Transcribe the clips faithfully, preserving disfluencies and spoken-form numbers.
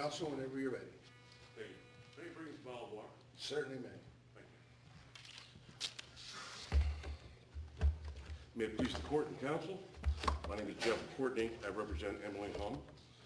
Counsel, whenever you're ready. Thank you. May I bring a bottle of water? Certainly may. Thank you. May it please the court and counsel, my name is Jeff Courtney. I represent Emily Hum.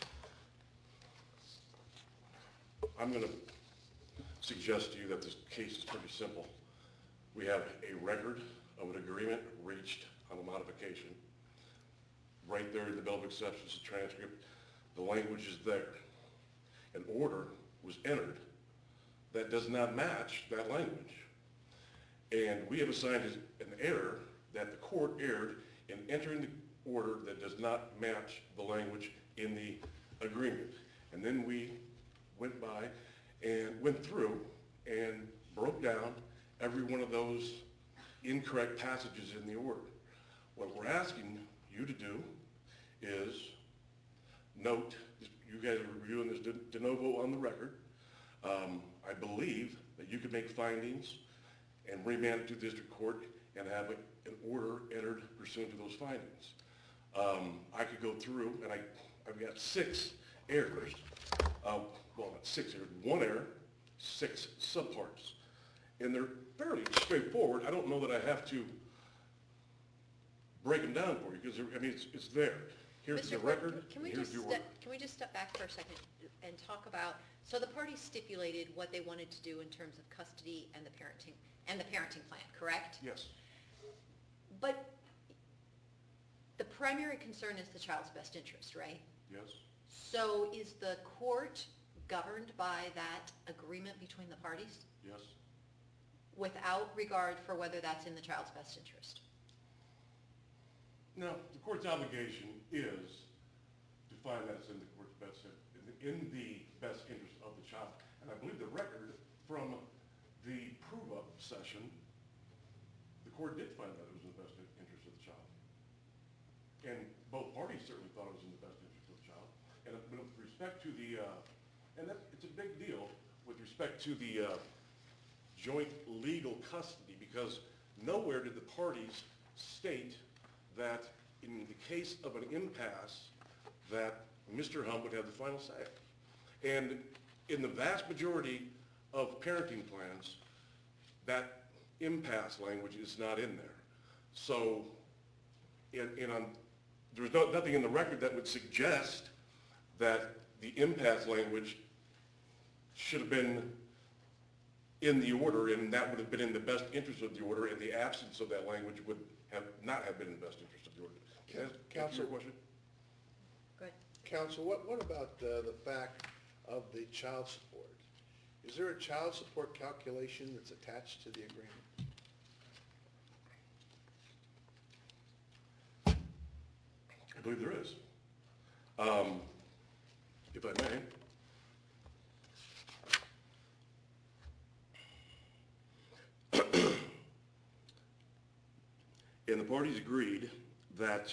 I'm going to suggest to you that this case is pretty simple. We have a record of an agreement reached on a modification. Right there in the bill of exceptions, the transcript, the language is there. An order was entered that does not match that language. And we have assigned an error that the court erred in entering the order that does not match the language in the agreement. And then we went by and went through and broke down every one of those incorrect passages in the order. What we're asking you to do is note, you guys are reviewing this de, de novo on the record. Um, I believe that you could make findings and remand it to district court and have a, an order entered pursuant to those findings. Um, I could go through, and I, I've got six errors. Uh, well, not six errors, one error, six subparts. And they're fairly straightforward. I don't know that I have to break them down for you, because I mean, it's, it's there. Here's Mister the record, Can we, and here's just the step, order. can we just step back for a second and talk about, so the parties stipulated what they wanted to do in terms of custody and the parenting, and the parenting plan, correct? Yes. But the primary concern is the child's best interest, right? Yes. So is the court governed by that agreement between the parties Yes. without regard for whether that's in the child's best interest? Now, the court's obligation is to find that's in the court's best, in the, in the best interest of the child. And I believe the record from the prove-up session, the court did find that it was in the best interest of the child. And both parties certainly thought it was in the best interest of the child. And with respect to the, uh, and that, it's a big deal with respect to the uh, joint legal custody, because nowhere did the parties state that in the case of an impasse, that Mister Hum would have the final say. And in the vast majority of parenting plans, that impasse language is not in there. So, in, in on, there's no, nothing in the record that would suggest that the impasse language should have been in the order, and that would have been in the best interest of the order, and the absence of that language would have not have been in the best interest of the order. Can I ask Counsel, your question? Good. Counsel, what, what about uh, the fact of the child support? Is there a child support calculation that's attached to the agreement? I believe there is. Um, if I may. And the parties agreed that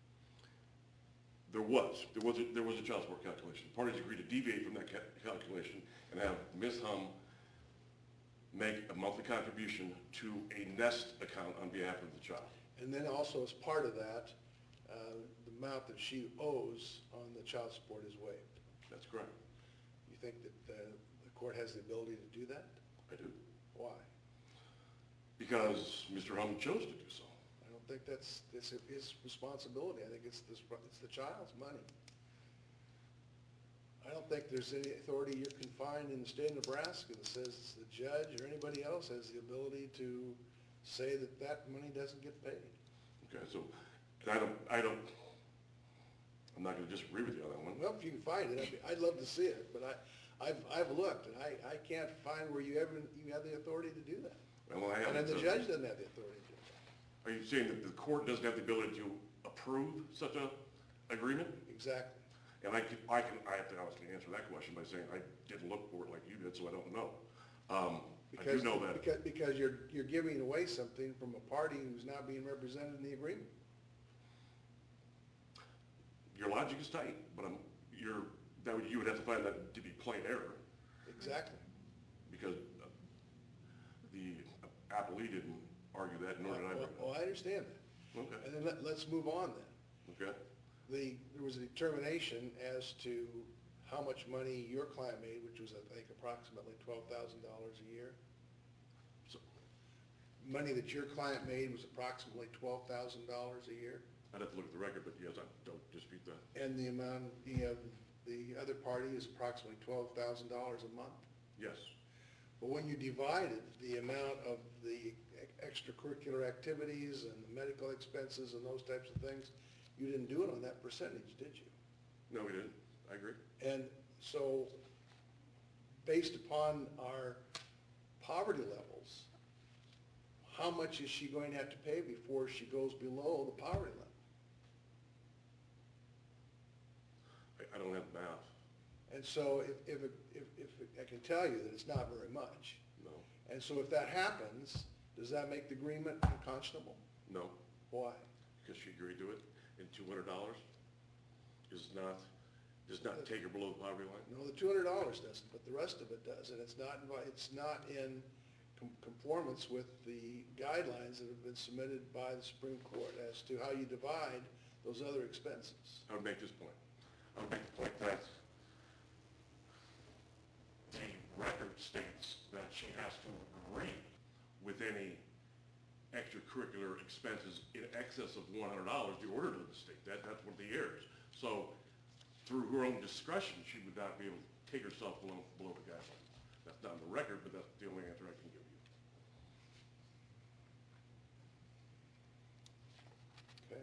there was, there was a, there was a child support calculation. The parties agreed to deviate from that ca calculation and have Miz Hum make a monthly contribution to a Nest account on behalf of the child. And then also as part of that, uh, the amount that she owes on the child support is waived. That's correct. You think that uh, the court has the ability to do that? I do. Why? Because Mister Hum chose to do so. I don't think that's, that's his responsibility. I think it's, this, it's the child's money. I don't think there's any authority you can find in the state of Nebraska that says the judge or anybody else has the ability to say that that money doesn't get paid. Okay, so and I don't, I don't, I'm not going to disagree with you on that one. Well, if you can find it, I'd, be, I'd love to see it, but I, I've, I've looked, and I, I can't find where you ever, you have the authority to do that. Well, I And then haven't, the so- judge doesn't have the authority to do that. Are you saying that the court doesn't have the ability to approve such a agreement? Exactly. And I can, I can, I have to honestly answer that question by saying I didn't look for it like you did, so I don't know. Um, I do Because, know that. because, because you're, you're giving away something from a party who's not being represented in the agreement. Your logic is tight, but I'm, you're, that would, you would have to find that to be plain error, Exactly. because the appellee didn't argue that, nor did I. Well, well, I understand that. Okay, And then let, let's move on then. okay, The, there was a determination as to how much money your client made, which was, I think, approximately twelve thousand dollars a year. So, Money that your client made was approximately twelve thousand dollars a year. I'd have to look at the record, but yes, I don't dispute that. And the amount, the, uh, the other party is approximately twelve thousand dollars a month. Yes, But when you divided the amount of the extracurricular activities and the medical expenses and those types of things, you didn't do it on that percentage, did you? no, we didn't, I agree. And so, based upon our poverty levels, how much is she going to have to pay before she goes below the poverty limit? I, I don't have math, And so if, if, it- if, if, I can tell you that it's not very much. no, And so if that happens, does that make the agreement unconscionable? no, Why? because she agreed to it, and two hundred dollars is not, does not take her below the poverty line. No, the two hundred dollars doesn't, but the rest of it does, and it's not, invi- it's not in com- conformance with the guidelines that have been submitted by the Supreme Court as to how you divide those other expenses. I would make this point. I would make the point that the record states that she has to agree with any extracurricular expenses in excess of one hundred dollars, the order to the state. That, that's what the errors. So through her own discretion, she would not be able to take herself below, below the guideline. That's not in the record, but that's the only answer I can give you. Okay?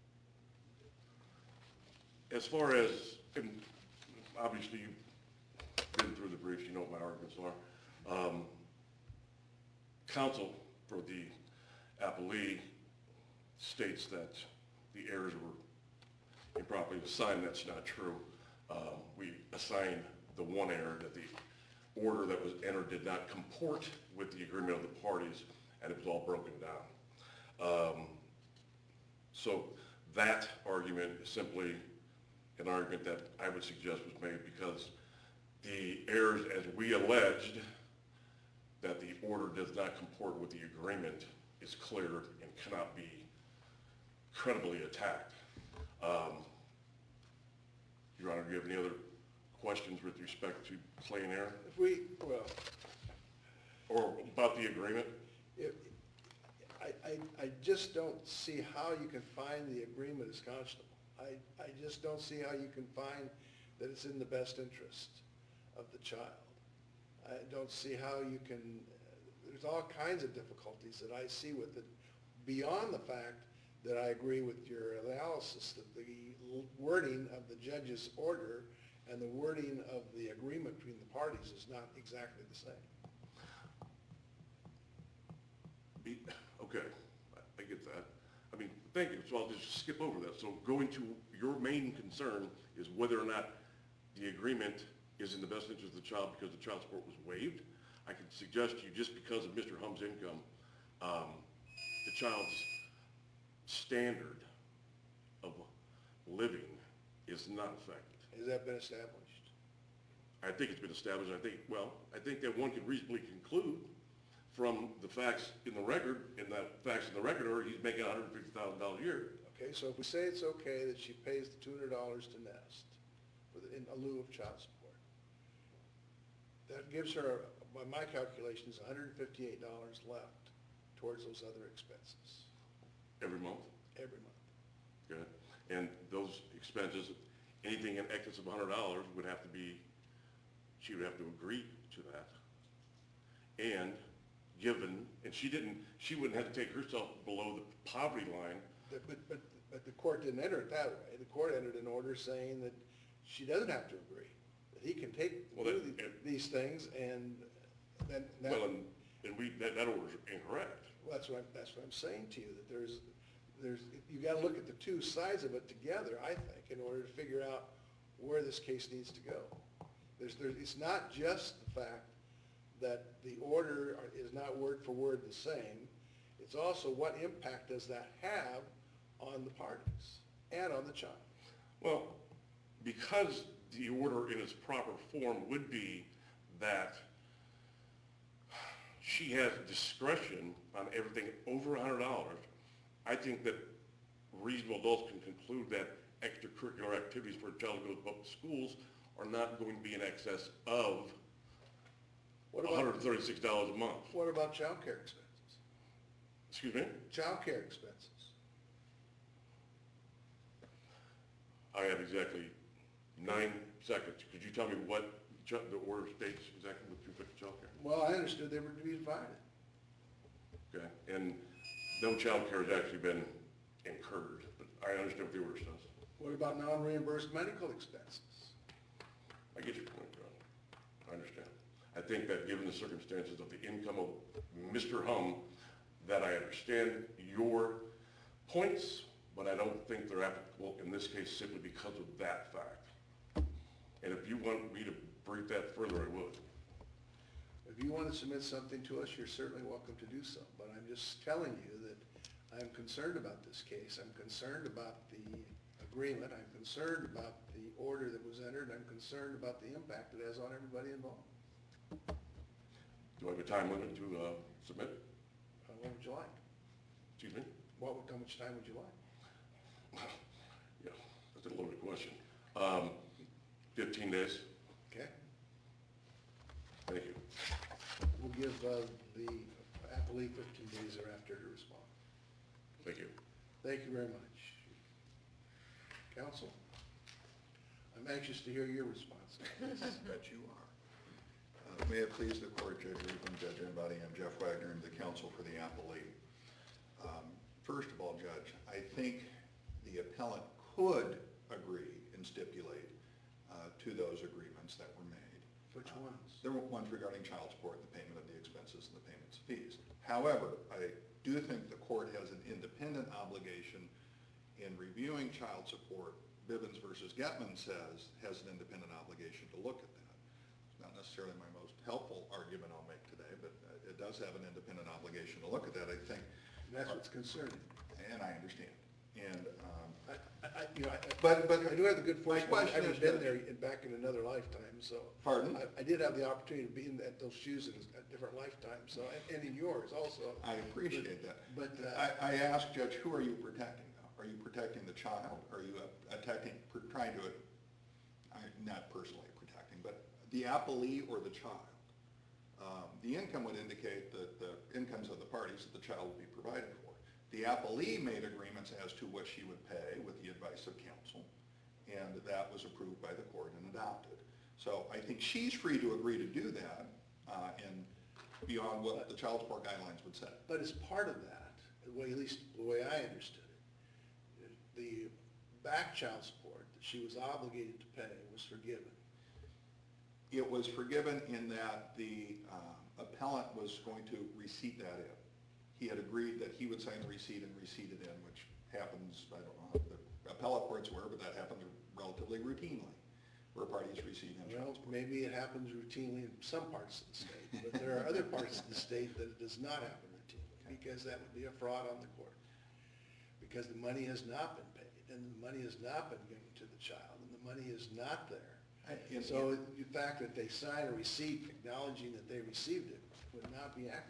As far as, and obviously you've been through the briefs, you know what my arguments are. Um, counsel for the appellee states that the errors were improperly assigned. That's not true. Um, we assigned the one error, that the order that was entered did not comport with the agreement of the parties, and it was all broken down. Um, so that argument is simply an argument that I would suggest was made because the errors, as we alleged, that the order does not comport with the agreement is clear and cannot be credibly attacked. Um, Your Honor, do you have any other questions with respect to plain error If we, well, or about the agreement? if, I, I, I just don't see how you can find the agreement is conscionable. I, I just don't see how you can find that it's in the best interest of the child. I don't see how you can, there's all kinds of difficulties that I see with it, beyond the fact that I agree with your analysis that the wording of the judge's order and the wording of the agreement between the parties is not exactly the same. Be- Okay, I- I get that. I mean, thank you, so I'll just skip over that. So going to your main concern is whether or not the agreement is in the best interest of the child because the child support was waived. I can suggest to you, just because of Mister Hum's income, um, the child's standard of living is not affected. Has that been established? I think it's been established, I think, well, I think that one can reasonably conclude from the facts in the record, and that facts in the record are he's making one hundred fifty thousand dollars a year. Okay, so if we say it's okay that she pays the two hundred dollars to Nest for the, in lieu of child support, that gives her, by my calculations, one hundred fifty-eight dollars left towards those other expenses Every month, every month. okay? And those expenses, anything in excess of one hundred dollars would have to be, she would have to agree to that. And given, and she didn't, she wouldn't have to take herself below the poverty line. But, but, but, but the court didn't enter it that way. The court entered an order saying that she doesn't have to agree, that he can take, Well, do that- the- these things, and then, that, Well, and, and we, that, that order's incorrect. well, that's what I'm, that's what I'm saying to you, that there's, there's, you gotta look at the two sides of it together, I think, in order to figure out where this case needs to go. There's, there, it's not just the fact that the order is not word for word the same, it's also what impact does that have on the parties and on the child. Well, because the order in its proper form would be that she has discretion on everything over one hundred dollars, I think that reasonable adults can conclude that extracurricular activities for a child who goes to public schools are not going to be in excess of What one hundred about, thirty-six dollars a month. what about childcare expenses? Excuse me? Childcare expenses. I have exactly nine seconds. Could you tell me what ch- the order states exactly with respect to childcare? Well, I understood they were to be divided. Okay, and no childcare has actually been incurred, but I understand what the order says. What about non-reimbursed medical expenses? I get your point, John. I understand. I think that given the circumstances of the income of Mister Hum, that I understand your points, but I don't think they're applicable in this case simply because of that fact. And if you want me to brief that further, I would. If you want to submit something to us, you're certainly welcome to do so, but I'm just telling you that I'm concerned about this case. I'm concerned about the agreement. I'm concerned about the order that was entered. I'm concerned about the impact it has on everybody involved. Do I have a time limit to uh, submit? Uh, What would you like? Excuse me? What, would- how much time would you like? Yeah, that's a loaded question. Um, fifteen days. Okay? Thank you. We'll give uh, the applicant fifteen days thereafter to respond. Thank you. Thank you very much. Counsel, I'm anxious to hear your response. Bet you are. Uh, May it please the court, Judge Regan, Judge Embody, I'm Jeff Wagner, I'm the counsel for the appellate. Um, First of all, Judge, I think the appellant could agree and stipulate uh, to those agreements that were made. Which Uh, ones? There were ones regarding child support, the payment of the expenses and the payments of fees. However, I do think the court has an independent obligation in reviewing child support. Bivens versus Getman says has an independent obligation to look at that. It's not necessarily my most helpful argument I'll make today, but uh, it does have an independent obligation to look at that, I think. That's what's concerning. And I understand. And, um, I, I, you know, I, But- but I do have the good my fortune, question I've is, been Judge- there in- back in another lifetime, so. Pardon? I, I did have the opportunity to be in that, those shoes in a different lifetime, so, and, and in yours also. I appreciate that. But, uh, I, I asked, Judge, who are you protecting though? Are you protecting the child? Are you attacking, trying to, I, not personally protecting, but the appellee or the child? Um, the income would indicate that the incomes of the parties that the child would be provided for. The appellee made agreements as to what she would pay with the advice of counsel, and that was approved by the court and adopted. So I think she's free to agree to do that, uh, and beyond what the child support guidelines would say. but as part of that, the way, at least the way I understood it, the back child support that she was obligated to pay was forgiven. It was forgiven in that the uh, appellant was going to receipt that in. He had agreed that he would sign the receipt and receipt it in, which happens, I don't know, the appellate courts were, but that happens relatively routinely, where parties receive in Well, child support. maybe it happens routinely in some parts of the state, but there are other parts of the state that it does not happen routinely, because that would be a fraud on the court. Because the money has not been paid, and the money has not been given to the child, and the money is not there. I- and- So the fact that they sign a receipt acknowledging that they received it would not be accurate.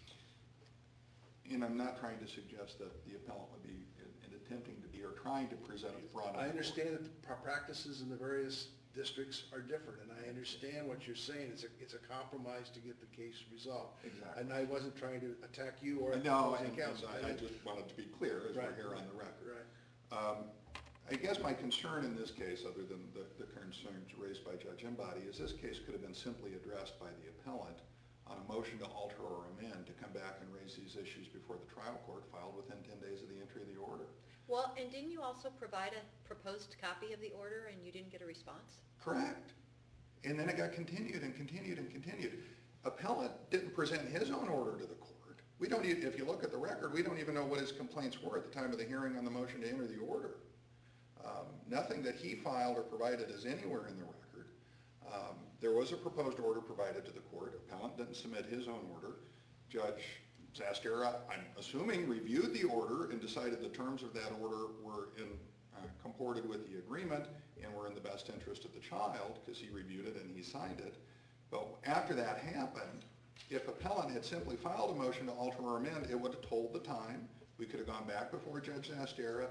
And I'm not trying to suggest that the appellant would be in- in attempting to be, or trying to present a fraud on the I court. understand that the pra- practices in the various districts are different, and I understand what you're saying. It's a, it's a compromise to get the case resolved. Exactly. And I wasn't trying to attack you or No, opposing and- counsel. and I I just wanted to be clear as we're Right, here on right, the record. Right. Um, I guess my concern in this case, other than the, the concerns raised by Judge Embody, is this case could have been simply addressed by the appellant on a motion to alter or amend to come back and raise these issues before the trial court filed within ten days of the entry of the order. Well, and didn't you also provide a proposed copy of the order and you didn't get a response? Correct. And then it got continued and continued and continued. Appellant didn't present his own order to the court. We don't even, if you look at the record, we don't even know what his complaints were at the time of the hearing on the motion to enter the order. Um, nothing that he filed or provided is anywhere in the record. Um, there was a proposed order provided to the court. Appellant didn't submit his own order. Judge Zastera, I'm assuming, reviewed the order and decided the terms of that order were in, uh, comported with the agreement and were in the best interest of the child, because he reviewed it and he signed it. But after that happened, if appellant had simply filed a motion to alter or amend, it would have told the time. We could have gone back before Judge Zastera,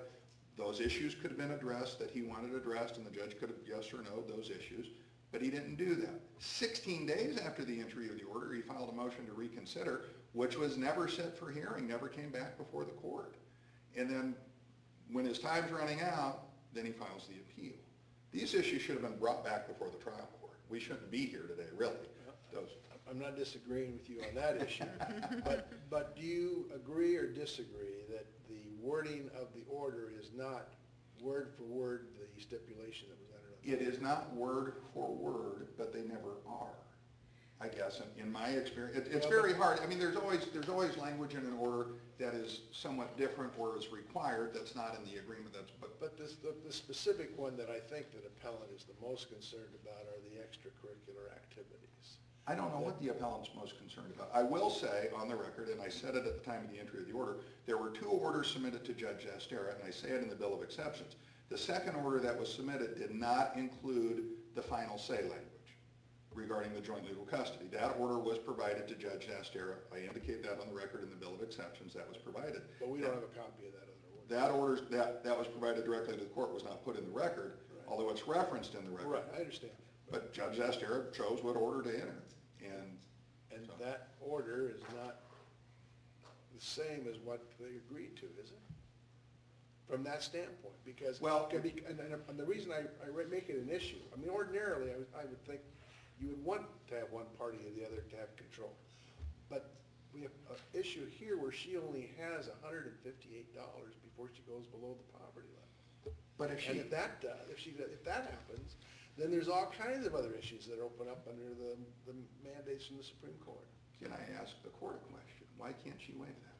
Those issues could have been addressed that he wanted addressed, and the judge could have yes or no those issues, but he didn't do that. sixteen days after the entry of the order, he filed a motion to reconsider, which was never set for hearing, never came back before the court. And then when his time's running out, then he files the appeal. These issues should have been brought back before the trial court. We shouldn't be here today, really. Those. I'm not disagreeing with you on that issue, but, but do you agree or disagree that the wording of the order is not word for word the stipulation that was entered on? It is not word for word, but they never are, I guess, in, in my experience. It, it's very hard. I mean, there's always, there's always language in an order that is somewhat different or is required that's not in the agreement. That's, but, But this, the, the specific one that I think that appellant is the most concerned about are the extracurricular activities. I don't know what the appellant's most concerned about. I will say on the record, and I said it at the time of the entry of the order, there were two orders submitted to Judge Zastera, and I say it in the Bill of Exceptions. The second order that was submitted did not include the final say language regarding the joint legal custody. That order was provided to Judge Zastera. I indicate that on the record in the Bill of Exceptions. That was provided. But we don't have a copy of that other order. That order, that, that was provided directly to the court, was not put in the record, Right. although it's referenced in the record. Right, I understand. But Judge Zastera chose what order to enter, and And so- that order is not the same as what they agreed to, is it? From that standpoint, because, Well- can be- and, and and the reason I, I re- make it an issue, I mean, ordinarily, I would, I would think you would want to have one party or the other to have control. But we have an issue here where she only has hundred and fifty-eight dollars before she goes below the poverty level. but if And she, if that does, if she, if that happens, then there's all kinds of other issues that open up under the, the mandates from the Supreme Court. can I ask the court a question? Why can't she waive that?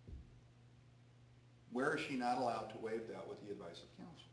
Where is she not allowed to waive that with the advice of counsel?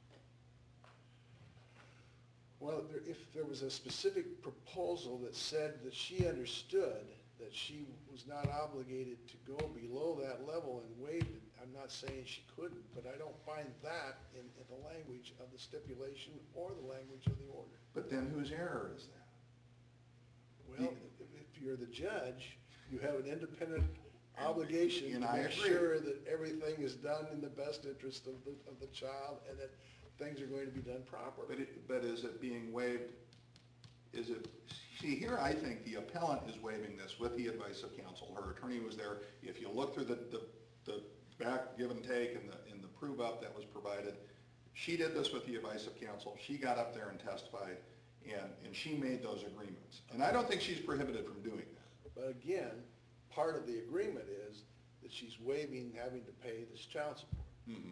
Well, there- if there was a specific proposal that said that she understood that she was not obligated to go below that level and waived it, I'm not saying she couldn't, but I don't find that in, in the language of the stipulation or the language of the order. But then whose error is that? Well, if if you're the judge, you have an independent obligation And to I make agree. sure that everything is done in the best interest of the, of the child and that things are going to be done properly. But it, but is it being waived, is it, see, here I think the appellant is waiving this with the advice of counsel. Her attorney was there. If you look through the, the, the back give and take and the, and the prove up that was provided, she did this with the advice of counsel. She got up there and testified, and, and she made those agreements. And I don't think she's prohibited from doing that. But again, part of the agreement is that she's waiving having to pay this child support. Mhm.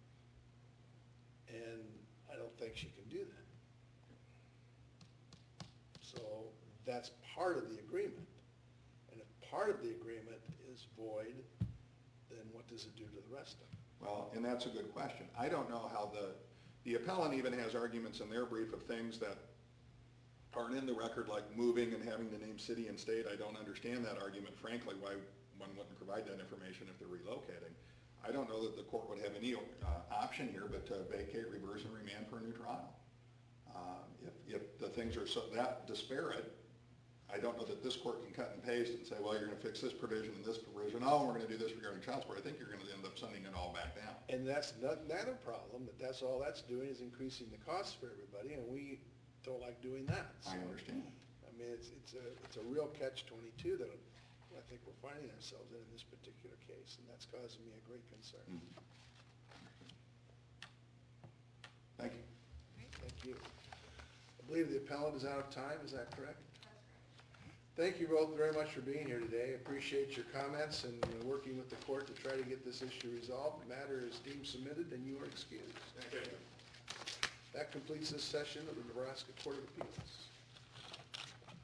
And I don't think she can do that. So that's part of the agreement. And if part of the agreement is void, then what does it do to the rest of it? Well, and that's a good question. I don't know how the, the appellant even has arguments in their brief of things that aren't in the record, like moving and having to name city and state. I don't understand that argument, frankly, why one wouldn't provide that information if they're relocating. I don't know that the court would have any uh, option here but to vacate, reverse, and remand for a new trial. Um, If, if the things are so that disparate, I don't know that this court can cut and paste and say, well, you're going to fix this provision and this provision. Oh, we're going to do this regarding child support. I think you're going to end up sending it all back down. And that's not, not a problem, but that's all that's doing is increasing the costs for everybody, and we don't like doing that. I So, understand. I mean, it's, it's a, it's a real catch twenty-two that I think we're finding ourselves in in this particular case, and that's causing me a great concern. Mhm. Thank you. Thank you. I believe the appellant is out of time, is that correct? Thank you both very much for being here today. Appreciate your comments and uh, working with the court to try to get this issue resolved. The matter is deemed submitted and you are excused. Thank you. That completes this session of the Nebraska Court of Appeals.